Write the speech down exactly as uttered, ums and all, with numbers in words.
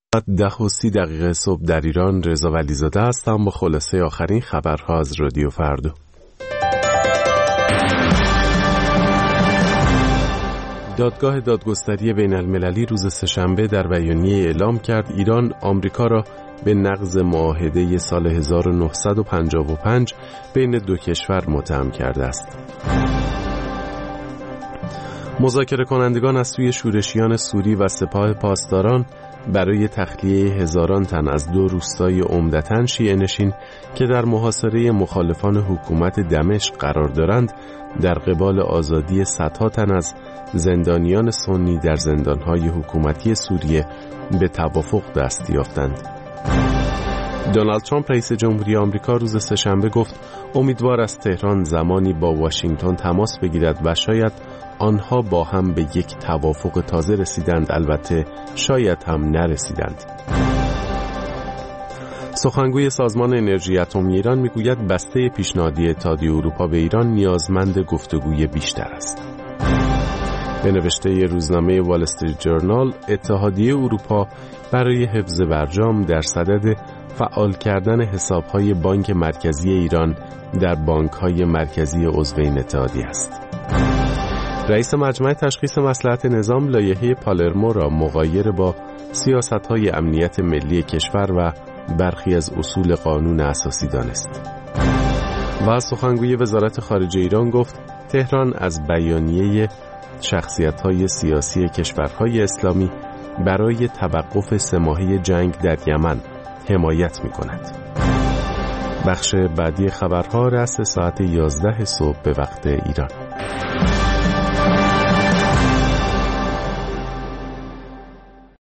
ده و سی دقیقه صبح در ایران. رضا ولیزاده هستم با خلاصه آخرین خبرها از رادیو فردا. دادگاه دادگستری بین المللی روز سه‌شنبه در بیانیه اعلام کرد ایران آمریکا را به نقض معاهده سال هزار و نهصد و پنجاه و پنج بین دو کشور متهم کرده است. مذاکره کنندگان از سوی شورشیان سوری و سپاه پاسداران برای تخلیه هزاران تن از دو روستای عمدتاً شیعه نشین که در محاصره مخالفان حکومت دمشق قرار دارند در قبال آزادی صدها تن از زندانیان سنی در زندانهای حکومتی سوریه به توافق دست یافتند. دونالد ترامپ رئیس جمهوری آمریکا روز سه‌شنبه گفت امیدوار است تهران زمانی با واشنگتن تماس بگیرد و شاید آنها با هم به یک توافق تازه رسیدند، البته شاید هم نرسیدند. سخنگوی سازمان انرژی اتمی ایران میگوید بسته پیشنهادی اتحادیه اروپا به ایران نیازمند گفتگوی بیشتر است. به نوشته روزنامه وال استریت جورنال، اتحادیه اروپا برای حفظ برجام در صدد فعال کردن حساب‌های بانک مرکزی ایران در بانک‌های مرکزی عضو این اتحادیه است. رئیس مجمع تشخیص مصلحت نظام لایحه پالرمو را مغایر با سیاست‌های امنیت ملی کشور و برخی از اصول قانون اساسی دانست. و سخنگوی وزارت خارجه ایران گفت تهران از بیانیه شخصیت‌های سیاسی کشورهای اسلامی برای توقف سه ماهه جنگ در یمن حمایت می‌کند. بخش بعدی خبرها رأس ساعت یازده صبح به وقت ایران.